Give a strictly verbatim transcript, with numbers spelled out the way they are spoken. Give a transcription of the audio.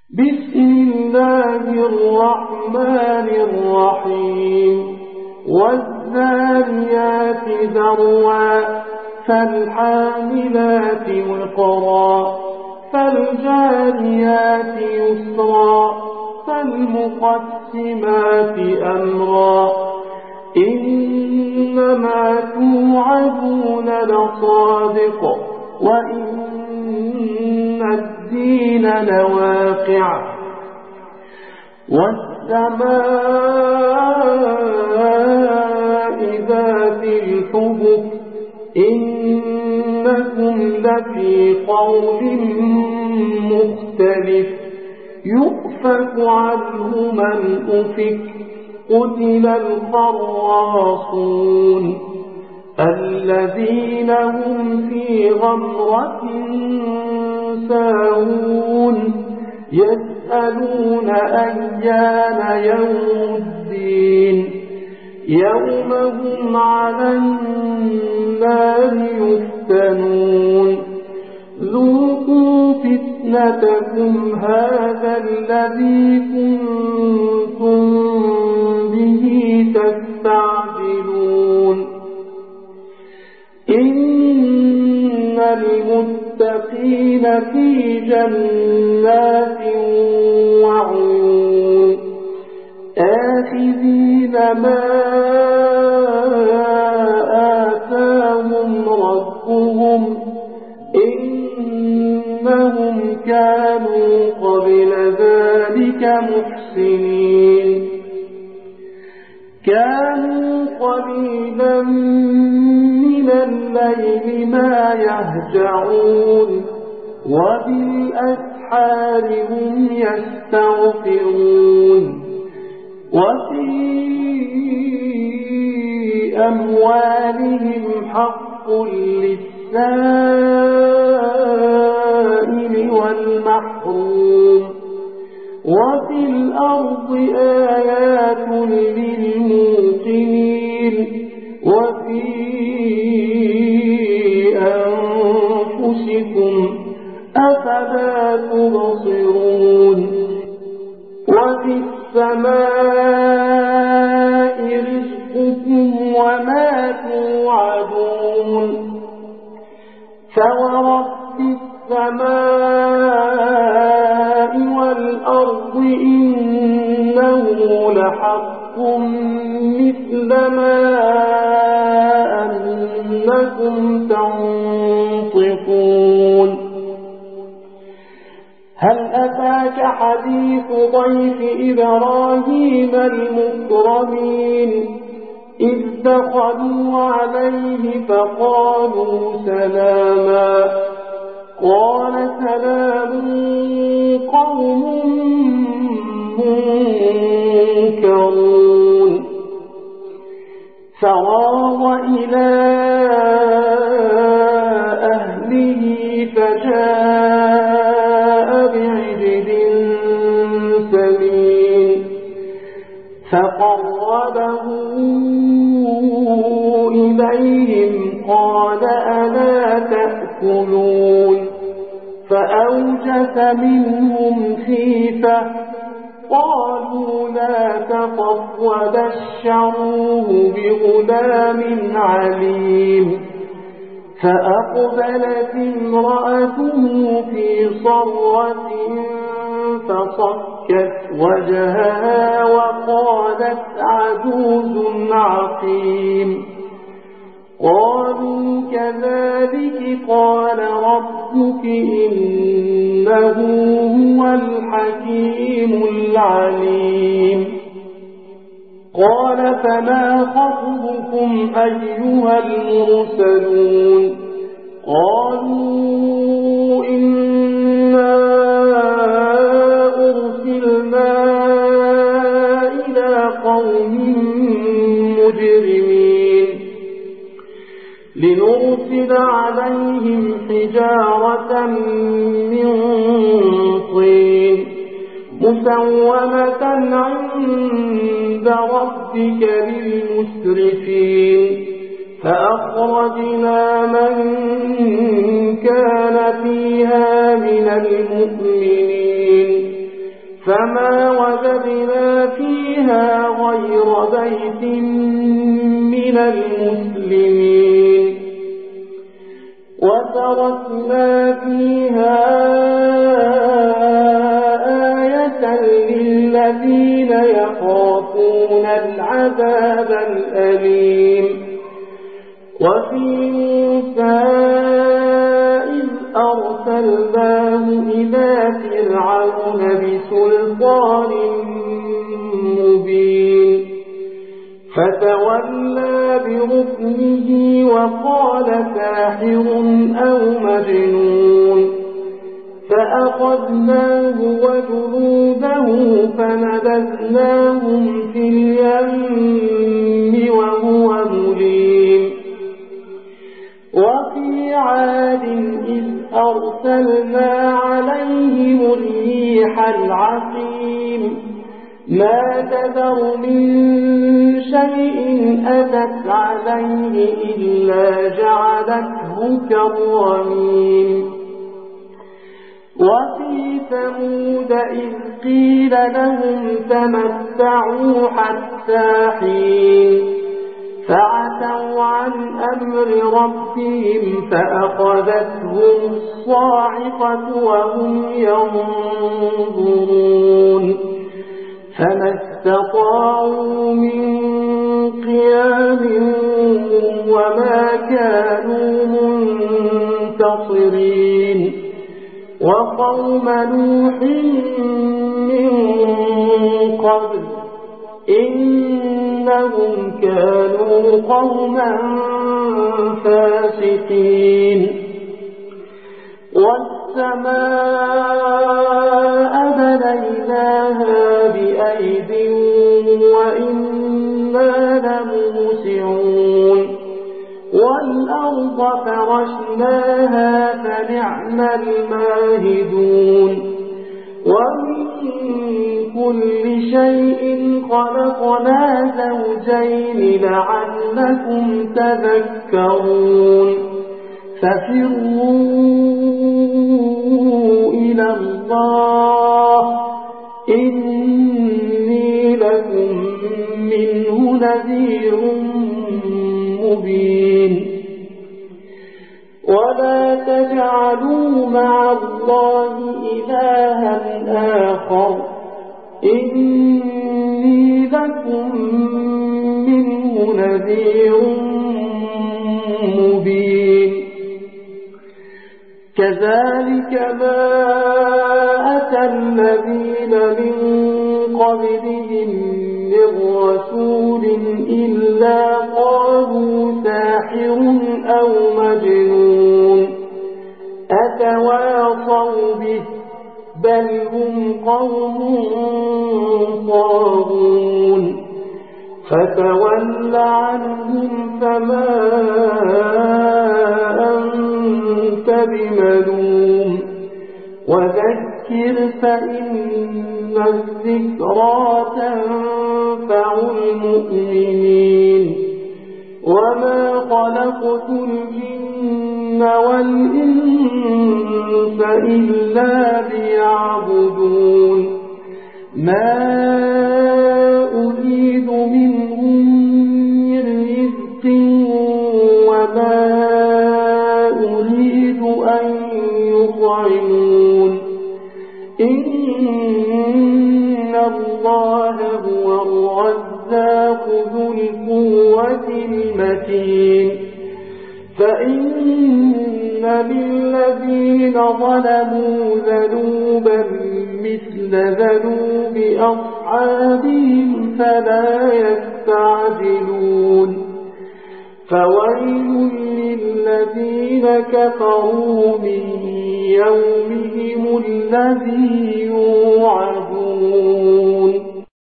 بسم الله الرحمن الرحيم والذاريات ذروا فالحاملات وقرا فالجاريات يسرا فالمقسمات أمرا إنما توعدون لصادق وإن الدين لواقع والسماء ذات الحبك إنكم لفي قول مختلف يؤفك عنه من أفك قتل الخراصون الذين هم في غمرة ساهون يسألون أيان يوم الدين يوم هم على النار يفتنون ذوقوا فتنتكم هذا الذي كنتم به تستعجلون إن المتقين في جنات وعيون آخذين ما آتاهم ربهم إنهم كانوا قبل ذلك محسنين كانوا قليلا من الليل ما يهجعون وبالأسحار هم يستغفرون وفي أموالهم حق للسائل والمحروم وفي الأرض آيات للموقنين وفي أنفسكم أفلا تبصرون وفي السماء رزقكم وما توعدون فورب السماء والأرض إنه لحق مثل ما أنكم تنطقون هل أتاك حديث ضيف إبراهيم المكرمين إذ دخلوا عليه فقالوا سلاما قال سلام قوم منكرون فراغ إلى أهله فجاء بعجل سمين فقربه إليهم قال ألا تأكلون فأوجس منهم خيفة قالوا لا تخف وبشروه بغلام عليم فأقبلت امرأته في صرة فصكت وجهها وقالت عجوز عقيم قالوا كذلك قال ربك إنه هو الحكيم العليم قال فما خطبكم أيها المرسلون قالوا إنا أرسلنا إلى قوم مجرمين لنرسل عليهم حجارة من طين مسومة عند ربك للمسرفين فأخرجنا من كان فيها من المؤمنين فما وجدنا فيها غير بيت من المسلمين وتركنا فيها آية للذين يخافون العذاب الأليم وفي موسى إذ أرسلناه إلى فرعون بسلطان مبين فتولى بركنه وقال ساحر أو مجنون فأخذناه وجنوده فنبذناهم في اليم وهو مليم وفي عاد إذ أرسلنا عليهم الريح العقيم ما تذر من شيء أتت عليه إلا جعلته كالرميم وفي ثمود إذ قيل لهم تمتعوا حتى حين فعتوا عن أمر ربهم فأخذتهم الصاعقة وهم ينظرون فما استطاعوا من قيام وما كانوا منتصرين وقوم نوح من قبل إنهم كانوا قوما فاسقين والسماء بنيناها بأيد وإنا لموسعون والأرض فرشناها فنعم الماهدون ومن كل شيء خلقنا زوجين لعلكم تذكرون ففروا إلى الله إني لكم منه نذير مبين ولا تجعلوا مع الله إلها آخر إني لكم منه نذير مبين كذلك ما أتى الذين من قبلهم من رسول إلا قالوا ساحر أو مجنون أتواصوا به بل هم قوم طاغون فتول عنهم فما أنت بملوم وذكر فإن الذكرى تنفع المؤمنين وما خلقت الجن والإنس إلا ليعبدون ما أريد منهم من رزق وما أريد أن يطعمون إن الله هو الرزاق ذو القوة المتين فإن للذين ظلموا ذنوبا مثل ذنوب أصحابهم فلا يستعجلون فويل للذين كفروا من يومهم الذي يوعدون